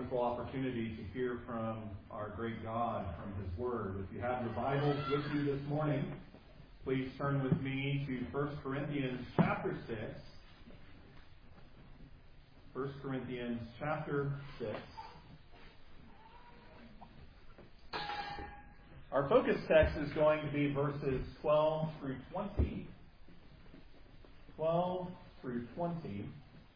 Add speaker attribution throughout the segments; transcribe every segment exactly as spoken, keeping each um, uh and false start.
Speaker 1: wonderful opportunity to hear from our great God, from His Word. If you have your Bibles with you this morning, please turn with me to First Corinthians chapter six. First Corinthians chapter six. Our focus text is going to be verses twelve through twenty. twelve through twenty.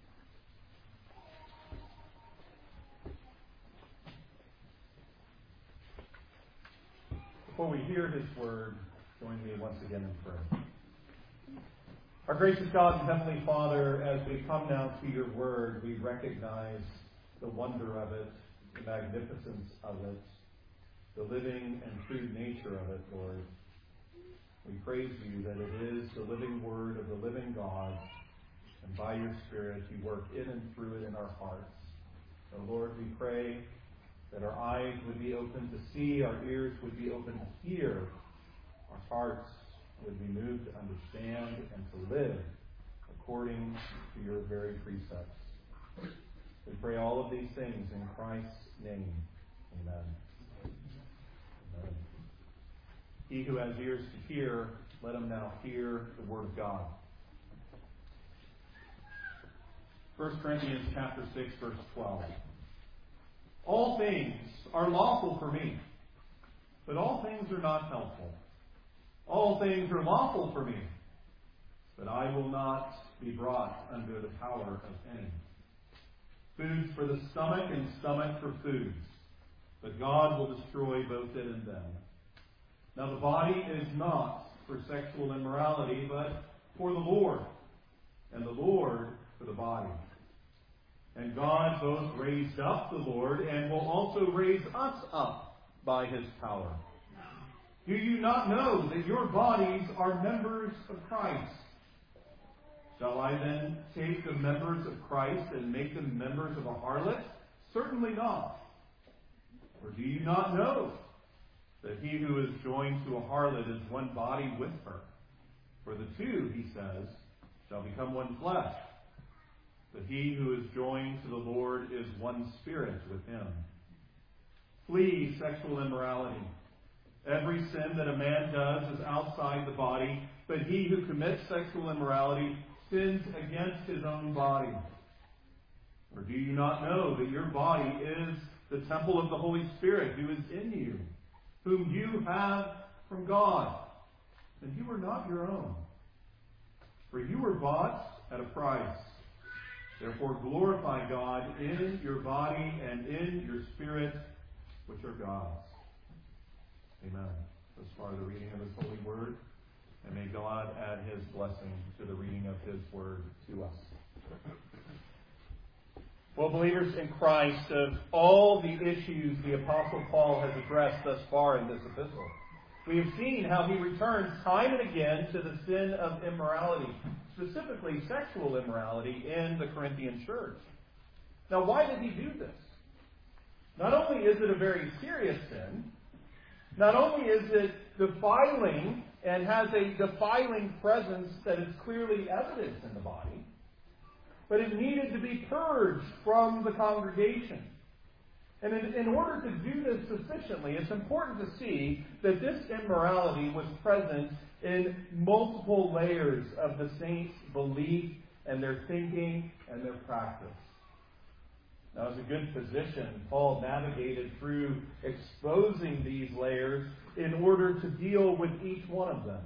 Speaker 1: Before we hear His Word, join me once again in prayer. Our gracious God and Heavenly Father, as we come now to Your Word, we recognize the wonder of it, the magnificence of it, the living and true nature of it, Lord. We praise You that it is the living Word of the living God, and by Your Spirit You work in and through it in our hearts. So Lord, we pray that our eyes would be open to see, our ears would be open to hear, our hearts would be moved to understand and to live according to Your very precepts. We pray all of these things in Christ's name. Amen. Amen. He who has ears to hear, let him now hear the Word of God. First Corinthians chapter six, verse twelve. All things are lawful for me, but all things are not helpful. All things are lawful for me, but I will not be brought under the power of any. Foods for the stomach and stomach for foods, but God will destroy both it and them. Now the body is not for sexual immorality, but for the Lord, and the Lord for the body. And God both raised up the Lord and will also raise us up by His power. Do you not know that your bodies are members of Christ? Shall I then take the members of Christ and make them members of a harlot? Certainly not. Or do you not know that he who is joined to a harlot is one body with her? For the two, he says, shall become one flesh. But he who is joined to the Lord is one spirit with Him. Flee sexual immorality. Every sin that a man does is outside the body, but he who commits sexual immorality sins against his own body. Or do you not know that your body is the temple of the Holy Spirit who is in you, whom you have from God, and you are not your own? For you were bought at a price. Therefore glorify God in your body and in your spirit, which are God's. Amen. Thus far the reading of His holy word, and may God add His blessing to the reading of His word to us. Well, believers in Christ, of all the issues the Apostle Paul has addressed thus far in this epistle, we have seen how he returns time and again to the sin of immorality, specifically sexual immorality in the Corinthian church. Now, why did he do this? Not only is it a very serious sin, not only is it defiling and has a defiling presence that is clearly evident in the body, but it needed to be purged from the congregation. And in, in order to do this sufficiently, it's important to see that this immorality was present in multiple layers of the saints' belief and their thinking and their practice. Now, as a good physician, Paul navigated through exposing these layers in order to deal with each one of them.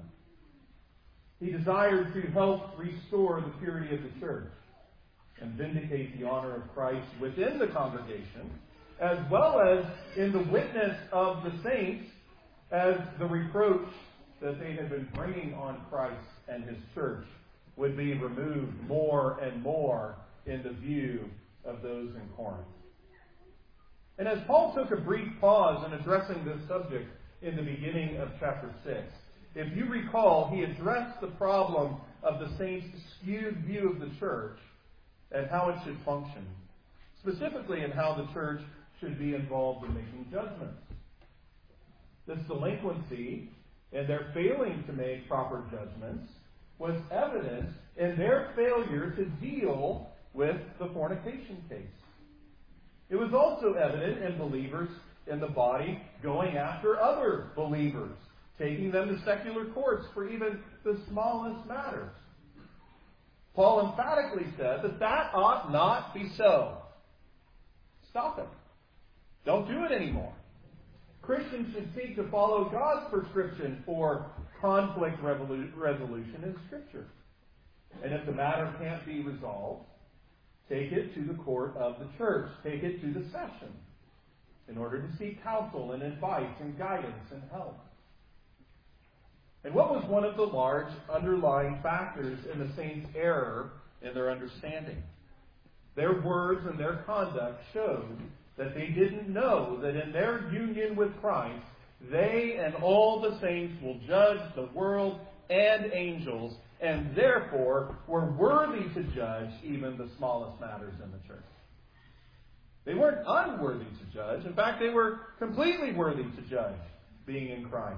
Speaker 1: He desired to help restore the purity of the church and vindicate the honor of Christ within the congregation, as well as in the witness of the saints, as the reproach that they had been bringing on Christ and His church would be removed more and more in the view of those in Corinth. And as Paul took a brief pause in addressing this subject in the beginning of chapter six, if you recall, he addressed the problem of the saints' skewed view of the church and how it should function, specifically in how the church should be involved in making judgments. This delinquency and their failing to make proper judgments was evident in their failure to deal with the fornication case. It was also evident in believers in the body going after other believers, taking them to secular courts for even the smallest matters. Paul emphatically said that that ought not be so. Stop it. Don't do it anymore. Christians should seek to follow God's prescription for conflict revolu- resolution in Scripture. And if the matter can't be resolved, take it to the court of the church. Take it to the session in order to seek counsel and advice and guidance and help. And what was one of the large underlying factors in the saints' error in their understanding? Their words and their conduct showed that they didn't know that in their union with Christ, they and all the saints will judge the world and angels, and therefore were worthy to judge even the smallest matters in the church. They weren't unworthy to judge. In fact, they were completely worthy to judge, being in Christ.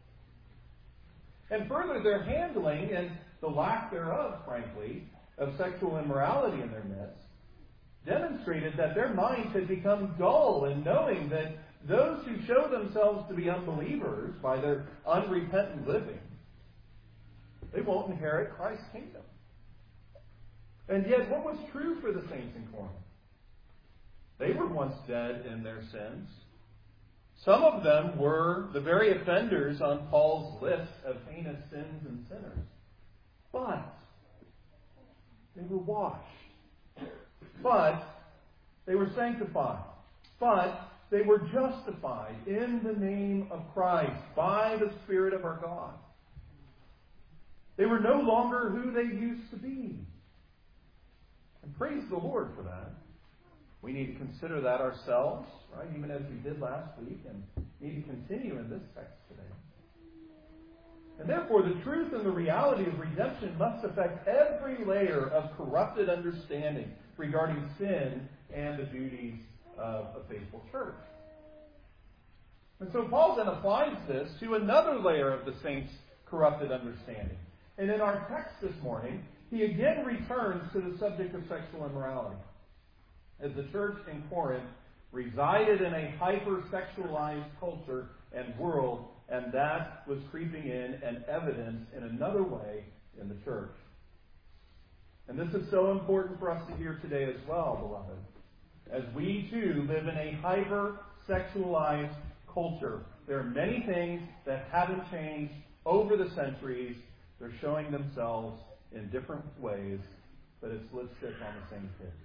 Speaker 1: And further, their handling and the lack thereof, frankly, of sexual immorality in their midst demonstrated that their minds had become dull in knowing that those who show themselves to be unbelievers by their unrepentant living, they won't inherit Christ's kingdom. And yet, what was true for the saints in Corinth? They were once dead in their sins. Some of them were the very offenders on Paul's list of heinous sins and sinners. But they were washed. But they were sanctified. But they were justified in the name of Christ by the Spirit of our God. They were no longer who they used to be. And praise the Lord for that. We need to consider that ourselves, right? Even as we did last week, and need to continue in this text today. And therefore, the truth and the reality of redemption must affect every layer of corrupted understanding regarding sin and the duties of a faithful church. And so Paul then applies this to another layer of the saints' corrupted understanding. And in our text this morning, he again returns to the subject of sexual immorality. As the church in Corinth resided in a hyper-sexualized culture and world, and that was creeping in and evidenced in another way in the church. And this is so important for us to hear today as well, beloved. As we too live in a hyper-sexualized culture, there are many things that haven't changed over the centuries. They're showing themselves in different ways, but it's lipstick on the same pig.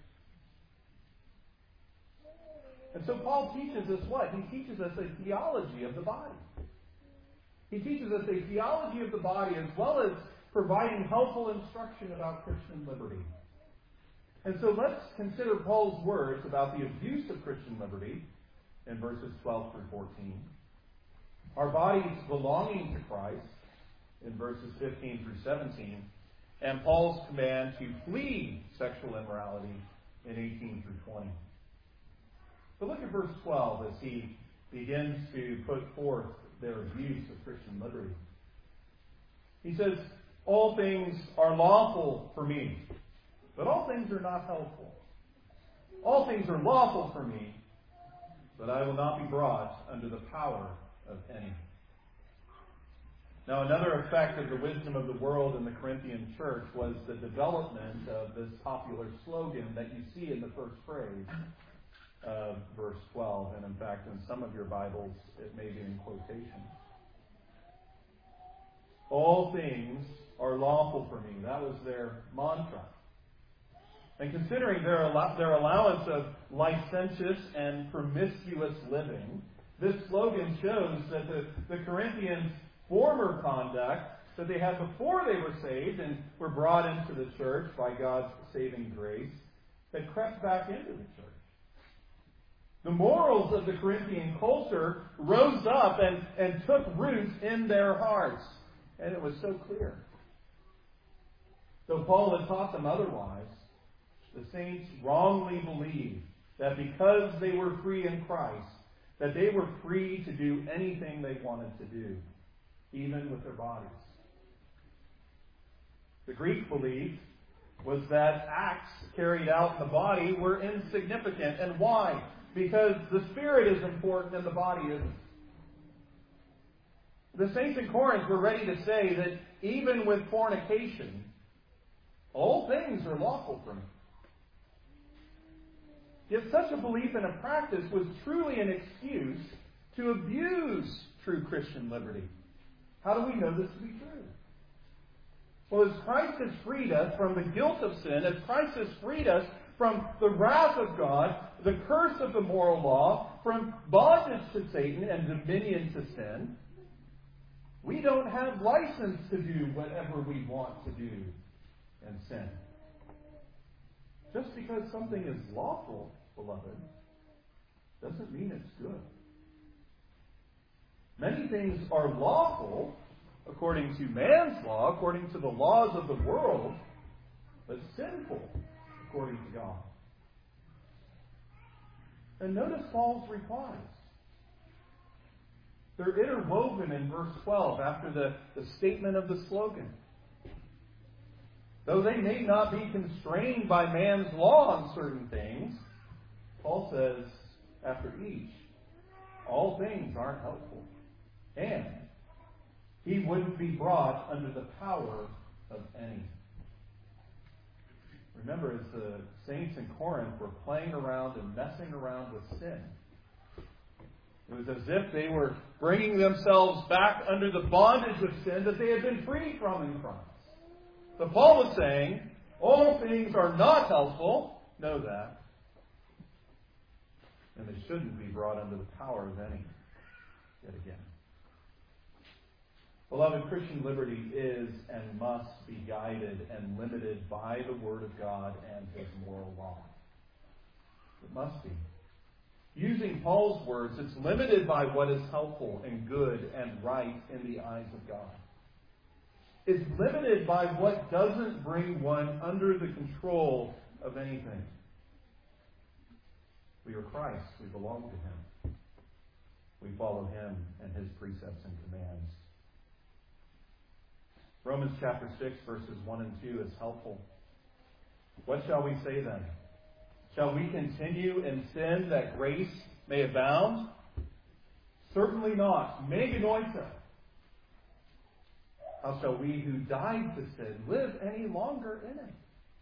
Speaker 1: And so Paul teaches us what? He teaches us a theology of the body. He teaches us a theology of the body as well as providing helpful instruction about Christian liberty. And so let's consider Paul's words about the abuse of Christian liberty in verses twelve through fourteen. Our bodies belonging to Christ in verses fifteen through seventeen. And Paul's command to flee sexual immorality in eighteen through twenty. But look at verse twelve as he begins to put forth their abuse of Christian liberty. He says, all things are lawful for me, but all things are not helpful. All things are lawful for me, but I will not be brought under the power of any. Now, another effect of the wisdom of the world in the Corinthian church was the development of this popular slogan that you see in the first phrase of verse twelve. And in fact, in some of your Bibles, it may be in quotation. All things are lawful for me. That was their mantra. And considering their, allow- their allowance of licentious and promiscuous living, this slogan shows that the, the Corinthians' former conduct that they had before they were saved and were brought into the church by God's saving grace had crept back into the church. The morals of the Corinthian culture rose up and, and took root in their hearts. And it was so clear. Though Paul had taught them otherwise, the saints wrongly believed that because they were free in Christ, that they were free to do anything they wanted to do, even with their bodies. The Greek belief was that acts carried out in the body were insignificant. And why? because the spirit is important and the body isn't. The saints in Corinth were ready to say that even with fornication, all things are lawful for me. Yet such a belief and a practice was truly an excuse to abuse true Christian liberty. How do we know this to be true? Well, as Christ has freed us from the guilt of sin, as Christ has freed us from the wrath of God, the curse of the moral law, from bondage to Satan and dominion to sin, we don't have license to do whatever we want to do and sin. Just because something is lawful, beloved, doesn't mean it's good. Many things are lawful according to man's law, according to the laws of the world, but sinful according to God. And notice Paul's replies. They're interwoven in verse twelve after the, the statement of the slogan. Though they may not be constrained by man's law on certain things, Paul says after each, all things aren't helpful. And he wouldn't be brought under the power of any. Remember, as the saints in Corinth were playing around and messing around with sin, it was as if they were bringing themselves back under the bondage of sin that they had been freed from in Christ. But Paul was saying, all things are not helpful. Know that. And they shouldn't be brought under the power of any. Yet again. Beloved, Christian liberty is and must be guided and limited by the Word of God and His moral law. It must be. Using Paul's words, it's limited by what is helpful and good and right in the eyes of God. It's limited by what doesn't bring one under the control of anything. We are Christ. We belong to Him. We follow Him and His precepts and commands. Romans chapter six, verses one and two is helpful. What shall we say then? Shall we continue in sin that grace may abound? Certainly not. Meganoita. How shall we who died to sin live any longer in it?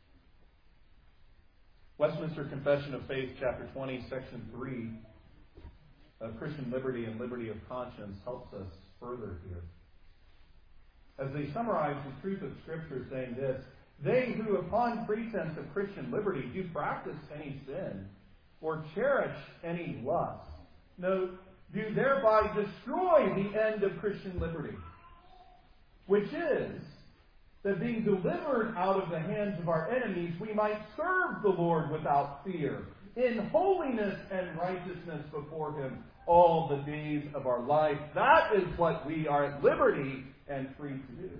Speaker 1: Westminster Confession of Faith, chapter twenty, section three, of Christian liberty and liberty of conscience helps us further here. As they summarize the truth of Scripture, saying this, they who upon pretense of Christian liberty do practice any sin or cherish any lust, note, do thereby destroy the end of Christian liberty, which is that being delivered out of the hands of our enemies, we might serve the Lord without fear, in holiness and righteousness before Him all the days of our life. That is what we are at liberty and free to do.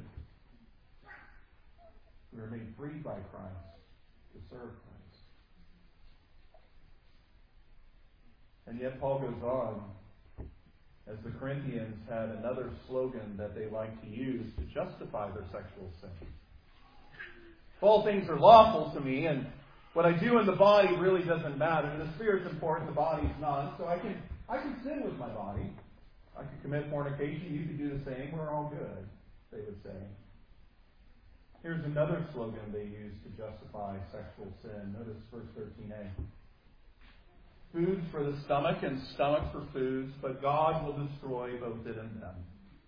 Speaker 1: We are made free by Christ to serve Christ. And yet Paul goes on, as the Corinthians had another slogan that they liked to use to justify their sexual sin. All things are lawful to me, and what I do in the body really doesn't matter. The spirit's important, the body's not. So I can I can sin with my body. I could commit fornication, you could do the same, we're all good, they would say. Here's another slogan they use to justify sexual sin. Notice verse thirteen a. Foods for the stomach and stomach for foods, but God will destroy both it and them.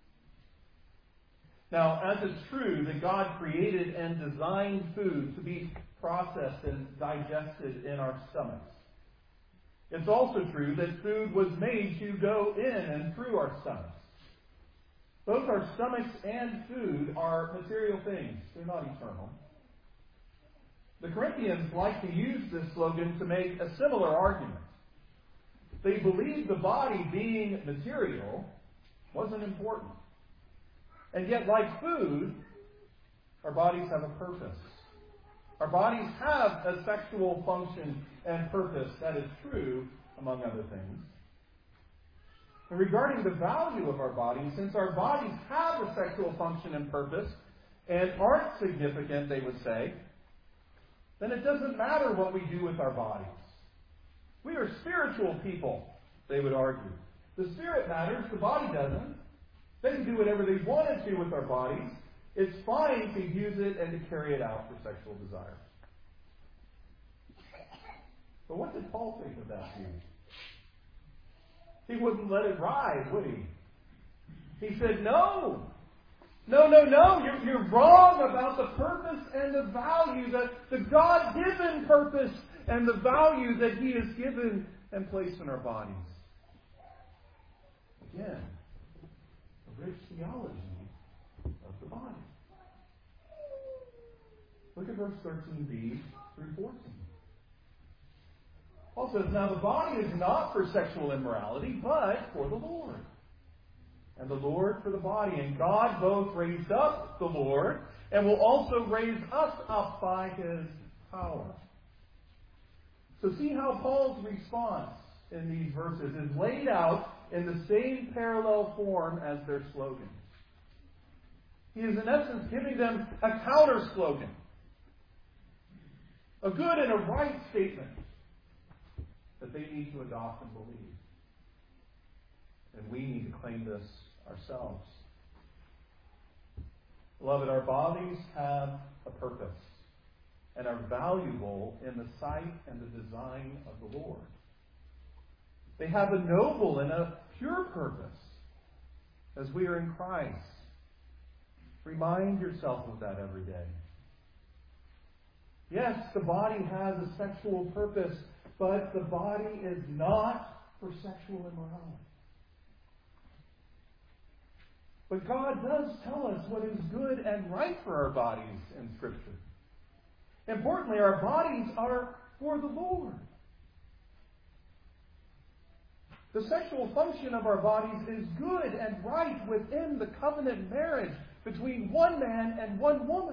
Speaker 1: Now, as it's true that God created and designed food to be processed and digested in our stomachs, it's also true that food was made to go in and through our stomachs. Both our stomachs and food are material things. They're not eternal. The Corinthians like to use this slogan to make a similar argument. They believed the body being material wasn't important. And yet, like food, our bodies have a purpose. Our bodies have a sexual function and purpose. That is true, among other things. And regarding the value of our bodies, since our bodies have a sexual function and purpose and aren't significant, they would say, then it doesn't matter what we do with our bodies. We are spiritual people, they would argue. The spirit matters, the body doesn't. They can do whatever they wanted to with our bodies. It's fine to use it and to carry it out for sexual desire. But what did Paul think of that view? He wouldn't let it ride, would he? He said, no. No, no, no. You're, you're wrong about the purpose and the value, that the God-given purpose and the value that He has given and placed in our bodies. Again, a rich theology of the body. Look at verse thirteen b through fourteen. Paul says, now the body is not for sexual immorality, but for the Lord. And the Lord for the body. And God both raised up the Lord and will also raise us up by His power. So see how Paul's response in these verses is laid out in the same parallel form as their slogan. He is in essence giving them a counter slogan. A good and a right statement that they need to adopt and believe. And we need to claim this ourselves. Beloved, our bodies have a purpose and are valuable in the sight and the design of the Lord. They have a noble and a pure purpose as we are in Christ. Remind yourself of that every day. Yes, the body has a sexual purpose, but the body is not for sexual immorality. But God does tell us what is good and right for our bodies in Scripture. Importantly, our bodies are for the Lord. The sexual function of our bodies is good and right within the covenant marriage between one man and one woman.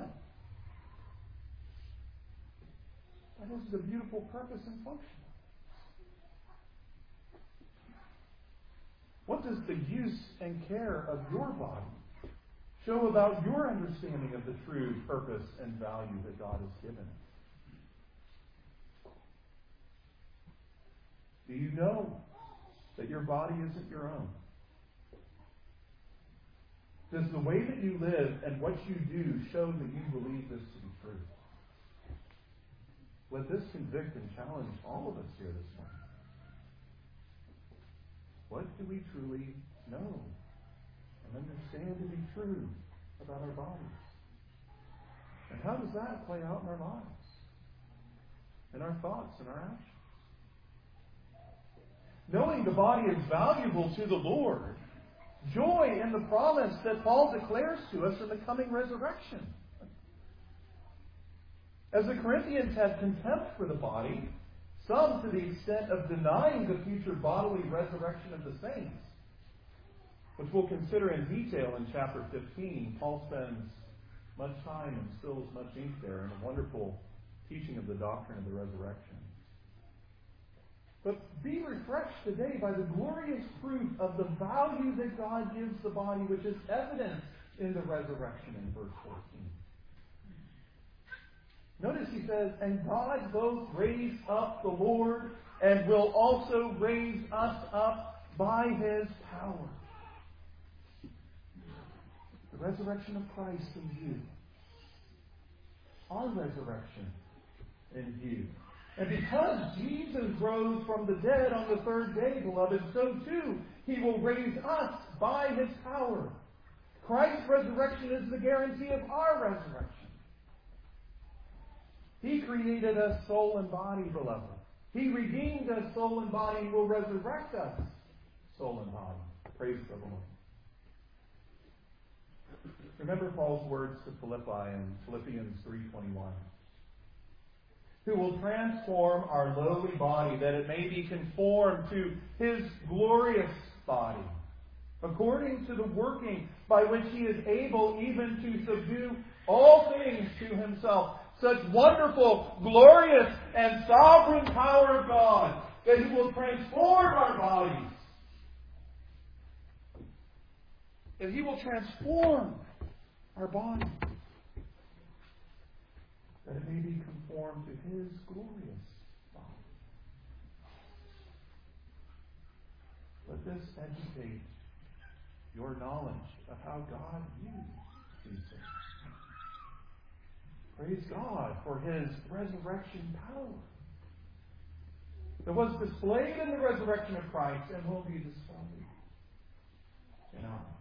Speaker 1: That is the beautiful purpose and function. What does the use and care of your body show about your understanding of the true purpose and value that God has given it? Do you know that your body isn't your own? Does the way that you live and what you do show that you believe this to be true? Let this convict and challenge all of us here this morning. What do we truly know and understand to be true about our bodies? And how does that play out in our lives, in our thoughts, and our actions? Knowing the body is valuable to the Lord, joy in the promise that Paul declares to us in the coming resurrection. As the Corinthians had contempt for the body, some to the extent of denying the future bodily resurrection of the saints, which we'll consider in detail in chapter fifteen. Paul spends much time and spills much ink there in a wonderful teaching of the doctrine of the resurrection. But be refreshed today by the glorious proof of the value that God gives the body, which is evident in the resurrection in verse fourteen. Notice he says, and God both raised up the Lord and will also raise us up by His power. The resurrection of Christ in view. Our resurrection in view. And because Jesus rose from the dead on the third day, beloved, so too He will raise us by His power. Christ's resurrection is the guarantee of our resurrection. He created us soul and body, beloved. He redeemed us soul and body and will resurrect us soul and body. Praise the Lord. Remember Paul's words to Philippi in Philippians three twenty-one. Who will transform our lowly body that it may be conformed to His glorious body, according to the working by which He is able even to subdue all things to Himself. Such wonderful, glorious, and sovereign power of God that He will transform our bodies. That He will transform our body. That it may be conformed to His glorious body. Let this educate your knowledge of how God views these things. Praise God for His resurrection power that was displayed in the resurrection of Christ and will be displayed in ours.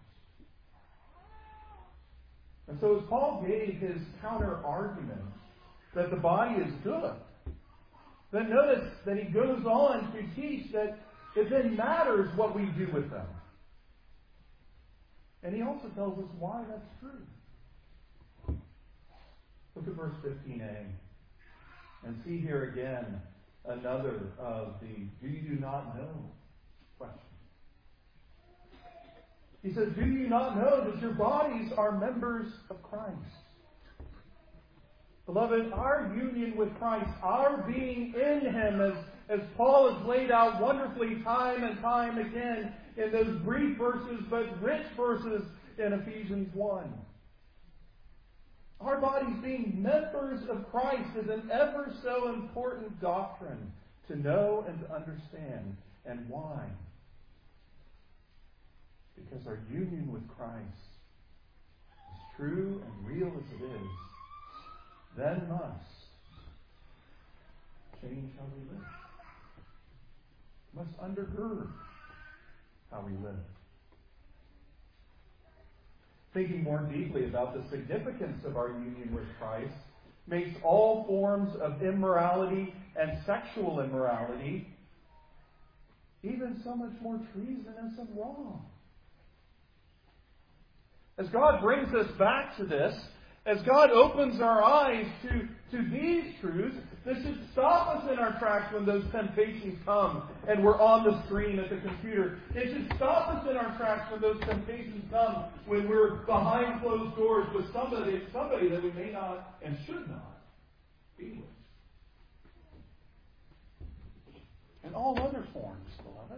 Speaker 1: And so as Paul gave his counter-argument that the body is good, then notice that he goes on to teach that it then matters what we do with them. And he also tells us why that's true. Look at verse fifteen a and see here again another of the do you not know questions. He says, do you not know that your bodies are members of Christ? Beloved, our union with Christ, our being in Him, as, as Paul has laid out wonderfully time and time again in those brief verses, but rich verses in Ephesians one. Our bodies being members of Christ is an ever so important doctrine to know and to understand. And why? Because our union with Christ, as true and real as it is, then must change how we live. Must undergird how we live. Thinking more deeply about the significance of our union with Christ makes all forms of immorality and sexual immorality even so much more treasonous and wrong. As God brings us back to this, as God opens our eyes to, to these truths, this should stop us in our tracks when those temptations come and we're on the screen at the computer. It should stop us in our tracks when those temptations come when we're behind closed doors with somebody, somebody that we may not and should not be with. And all other forms, beloved.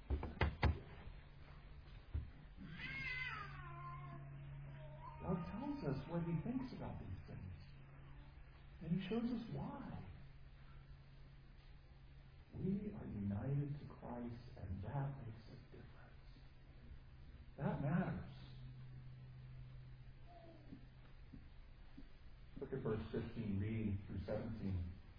Speaker 1: God tells us what He thinks about these things. And He shows us why. We are united to Christ, and that makes a difference. That matters. Look at verse fifteen b through seventeen.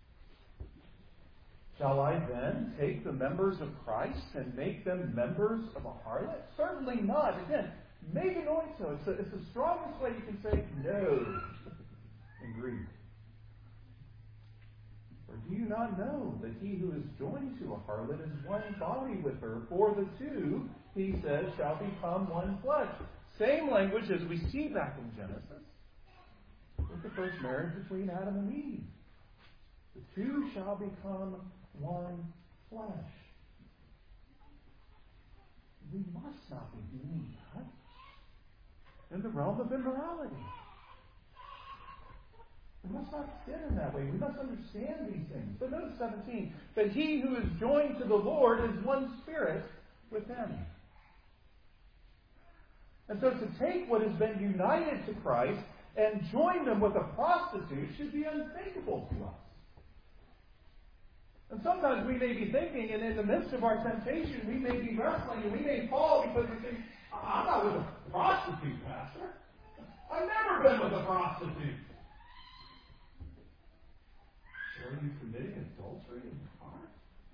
Speaker 1: Shall I then take the members of Christ and make them members of a harlot? Certainly not. Again, meganoito. It's, it's the strongest way you can say no in Greek. Or do you not know that he who is joined to a harlot is one body with her? For the two, he says, shall become one flesh. Same language as we see back in Genesis with the first marriage between Adam and Eve. The two shall become one flesh. We must not be doing that in the realm of immorality. We must not sin in that way. We must understand these things. But notice seventeen, that he who is joined to the Lord is one spirit with Him. And so to take what has been united to Christ and join them with a prostitute should be unthinkable to us. And sometimes we may be thinking, and in the midst of our temptation, we may be wrestling, and we may fall because we think, I'm not with a prostitute, Pastor. I've never been with a prostitute. Are you committing adultery in your heart?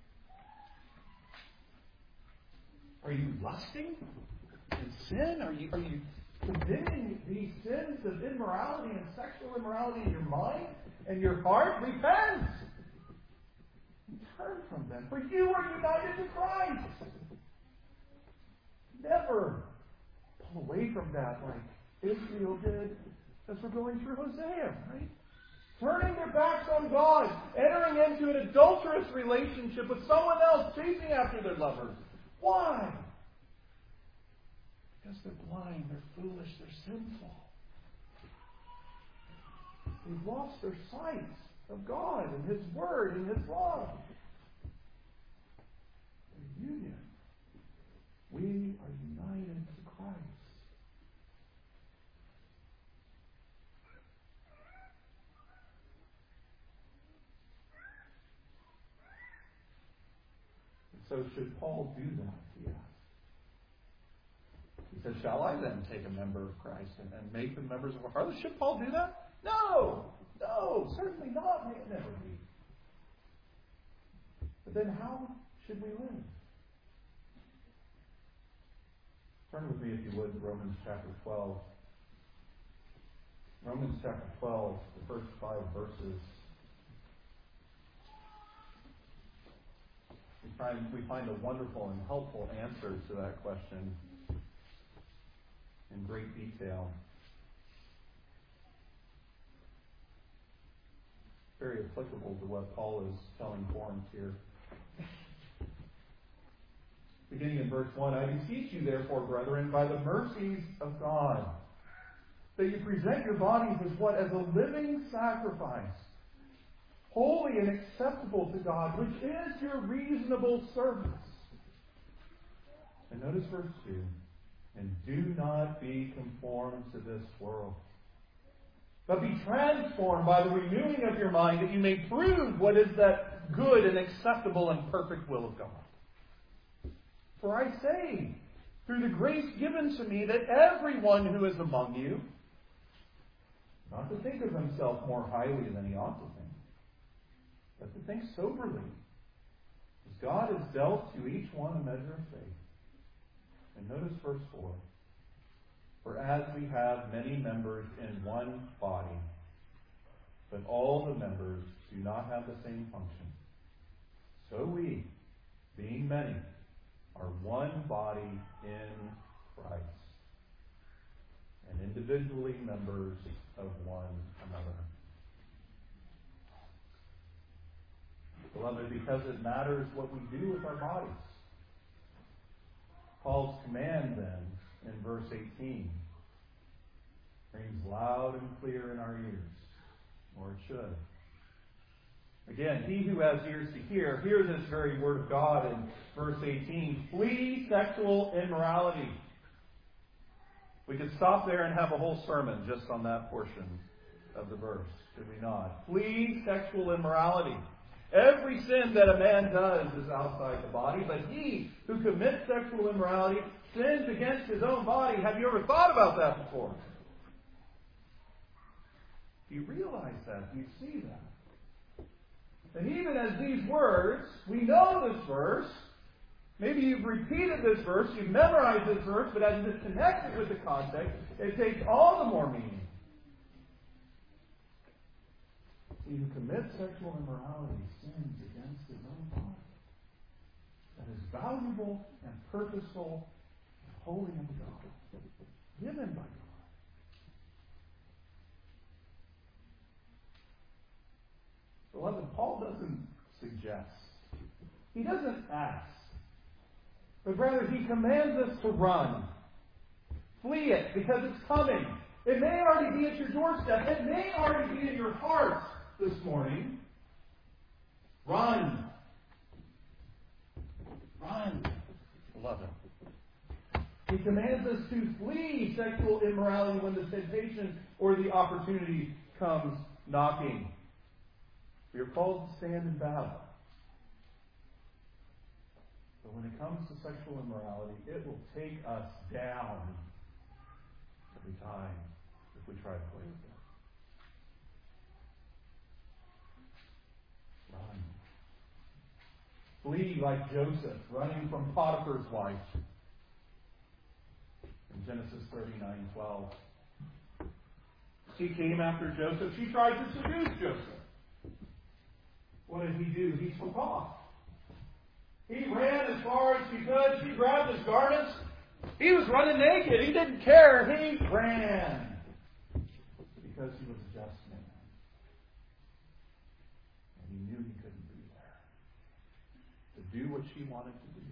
Speaker 1: Are you lusting in sin? Are you, are you committing these sins of immorality and sexual immorality in your mind and your heart? Repent! Turn from them, for you are united to Christ. Never pull away from that like Israel did as we're going through Hosea, right? Turning their backs on God, entering into an adulterous relationship with someone else, chasing after their lovers. Why? Because they're blind, they're foolish, they're sinful. They've lost their sight of God and His Word and His love. In union, we are united to Christ. So should Paul do that, he asks? He says, shall I then take a member of Christ and, and make them members of our harlot? Should Paul do that? No! No, certainly not. May it never be. But then how should we live? Turn with me, if you would, to Romans chapter twelve. Romans chapter twelve, the first five verses. We find, we find a wonderful and helpful answer to that question in great detail. Very applicable to what Paul is telling Corinth here. Beginning in verse one, I beseech you, therefore, brethren, by the mercies of God, that you present your bodies as what? As a living sacrifice, holy and acceptable to God, which is your reasonable service. And notice verse two, and do not be conformed to this world, but be transformed by the renewing of your mind, that you may prove what is that good and acceptable and perfect will of God. For I say, through the grace given to me, that everyone who is among you, not to think of himself more highly than he ought to think, but to think soberly, as God has dealt to each one a measure of faith. And notice verse four. For as we have many members in one body, but all the members do not have the same function, so we, being many, are one body in Christ, and individually members of one another. Beloved, because it matters what we do with our bodies. Paul's command then, in verse eighteen, rings loud and clear in our ears, or it should. Again, he who has ears to hear, hear this very word of God in verse eighteen. Flee sexual immorality. We could stop there and have a whole sermon just on that portion of the verse, could we not? Flee sexual immorality. Every sin that a man does is outside the body, but he who commits sexual immorality sins against his own body. Have you ever thought about that before? Do you realize that? Do you see that? And even as these words, we know this verse, maybe you've repeated this verse, you've memorized this verse, but as it's connected with the context, it takes all the more meaning. He who commits sexual immorality sins against his own body. That is valuable and purposeful and holy unto God, given by God. Beloved, Paul doesn't suggest. He doesn't ask. But rather, he commands us to run. Flee it, because it's coming. It may already be at your doorstep. It may already be in your heart this morning. Run. Run, beloved. He commands us to flee sexual immorality when the temptation or the opportunity comes knocking. We are called to stand in battle. But when it comes to sexual immorality, it will take us down every time if we try to play with it. Run. Flee like Joseph, running from Potiphar's wife. In Genesis thirty-nine twelve. She came after Joseph. She tried to seduce Joseph. What did he do? He took off. He ran as far as he could. She grabbed his garments. He was running naked. He didn't care. He ran. Because he was a just man. And he knew he couldn't be there to do what she wanted to do.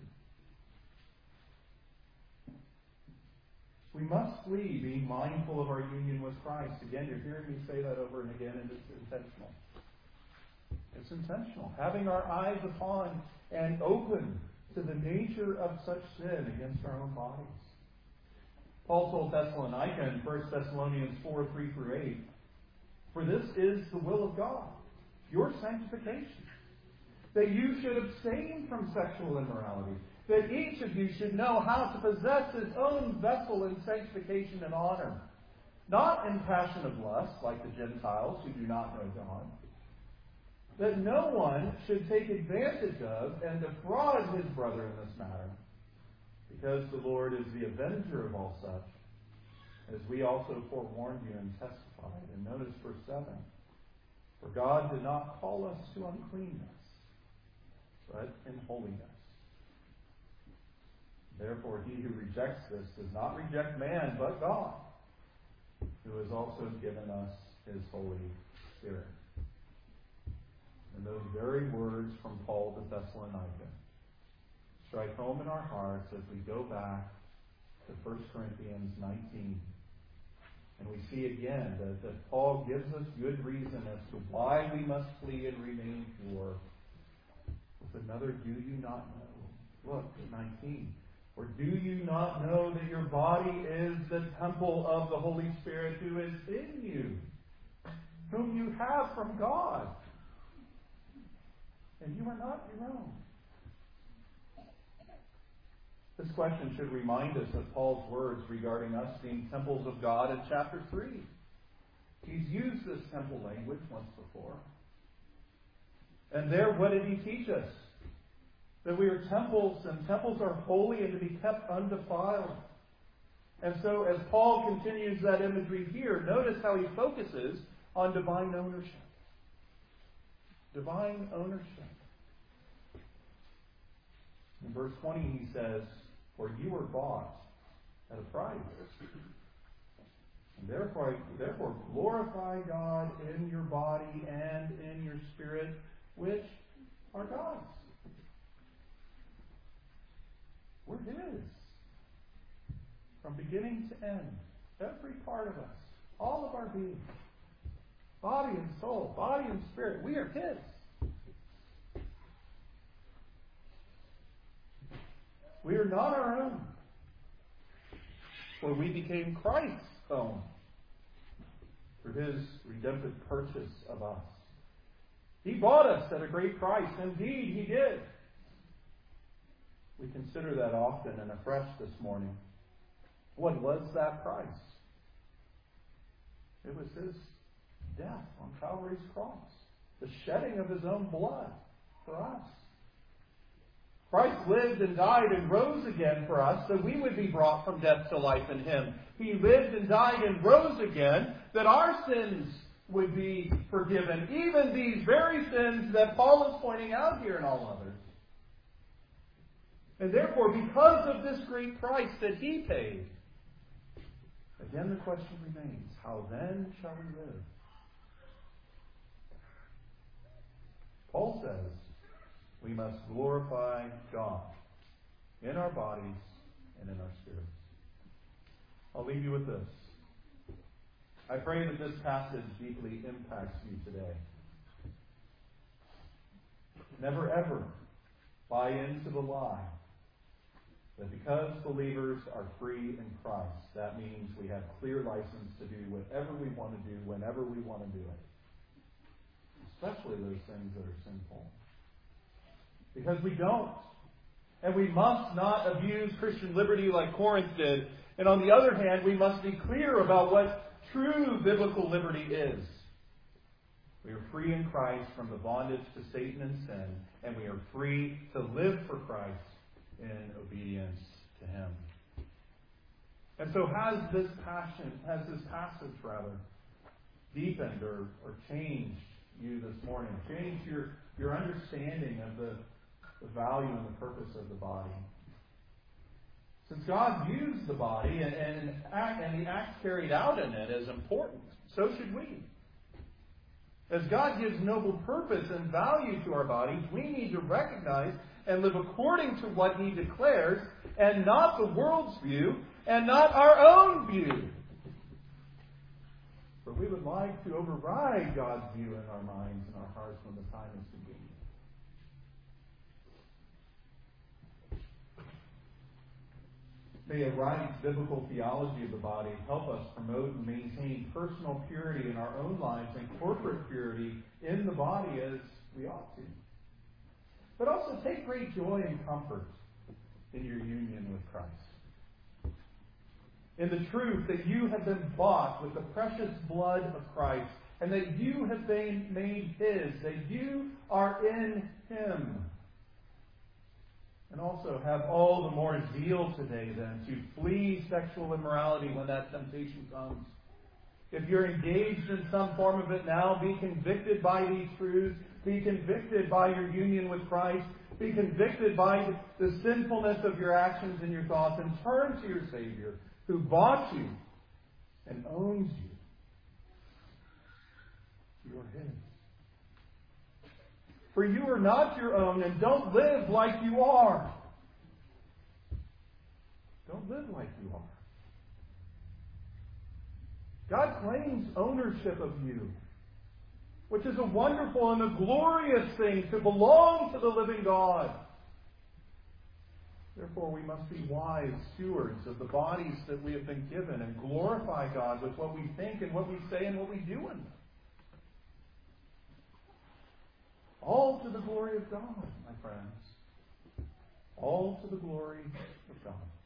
Speaker 1: We must flee being mindful of our union with Christ. Again, you're hearing me say that over and again, and it's intentional. It's intentional. Having our eyes upon and open to the nature of such sin against our own bodies. Paul told Thessalonica in First Thessalonians four, three through eight, for this is the will of God, your sanctification, that you should abstain from sexual immorality, that each of you should know how to possess his own vessel in sanctification and honor, not in passion of lust, like the Gentiles who do not know God, that no one should take advantage of and defraud his brother in this matter, because the Lord is the avenger of all such, as we also forewarned you and testified. And notice verse seven. For God did not call us to uncleanness, but in holiness. Therefore, he who rejects this does not reject man, but God, who has also given us his Holy Spirit. And those very words from Paul to Thessalonica strike home in our hearts as we go back to First Corinthians nineteen. And we see again that, that Paul gives us good reason as to why we must flee and remain pure. With another, do you not know? Look at nineteen. Or do you not know that your body is the temple of the Holy Spirit who is in you, whom you have from God, and you are not your own? This question should remind us of Paul's words regarding us being temples of God in chapter three. He's used this temple language once before. And there, what did he teach us? That we are temples, and temples are holy and to be kept undefiled. And so, as Paul continues that imagery here, notice how he focuses on divine ownership. Divine ownership. In verse twenty, he says, for you were bought at a price. And therefore, therefore glorify God in your body and in your spirit, which are God's. We're his. From beginning to end. Every part of us. All of our being. Body and soul. Body and spirit. We are his. We are not our own. For we became Christ's own through his redemptive purchase of us. He bought us at a great price. Indeed, he did. We consider that often and afresh this morning. What was that price? It was his death on Calvary's cross. The shedding of his own blood for us. Christ lived and died and rose again for us that we would be brought from death to life in him. He lived and died and rose again that our sins would be forgiven. Even these very sins that Paul is pointing out here and all others. And therefore, because of this great price that he paid, again the question remains, how then shall we live? Paul says, we must glorify God in our bodies and in our spirits. I'll leave you with this. I pray that this passage deeply impacts you today. Never ever buy into the lie that because believers are free in Christ, that means we have clear license to do whatever we want to do, whenever we want to do it. Especially those things that are sinful. Because we don't. And we must not abuse Christian liberty like Corinth did. And on the other hand, we must be clear about what true biblical liberty is. We are free in Christ from the bondage to Satan and sin, and we are free to live for Christ in obedience to him. And so has this passion, has this passage rather, deepened or, or changed you this morning? Changed your, your understanding of the, the value and the purpose of the body? Since God views the body and, and, act, and the acts carried out in it as important, so should we. As God gives noble purpose and value to our bodies, we need to recognize and live according to what he declares, and not the world's view, and not our own view. For we would like to override God's view in our minds and our hearts when the time is convenient. May a right biblical theology of the body help us promote and maintain personal purity in our own lives and corporate purity in the body as we ought to. But also take great joy and comfort in your union with Christ. In the truth that you have been bought with the precious blood of Christ, and that you have been made His, that you are in Him. And also have all the more zeal today then to flee sexual immorality when that temptation comes. If you're engaged in some form of it now, be convicted by these truths. Be convicted by your union with Christ. Be convicted by the sinfulness of your actions and your thoughts, and turn to your Savior who bought you and owns you. You are His. For you are not your own, and don't live like you are. Don't live like you are. God claims ownership of you, which is a wonderful and a glorious thing to belong to the living God. Therefore, we must be wise stewards of the bodies that we have been given and glorify God with what we think and what we say and what we do in them. All to the glory of God, my friends. All to the glory of God.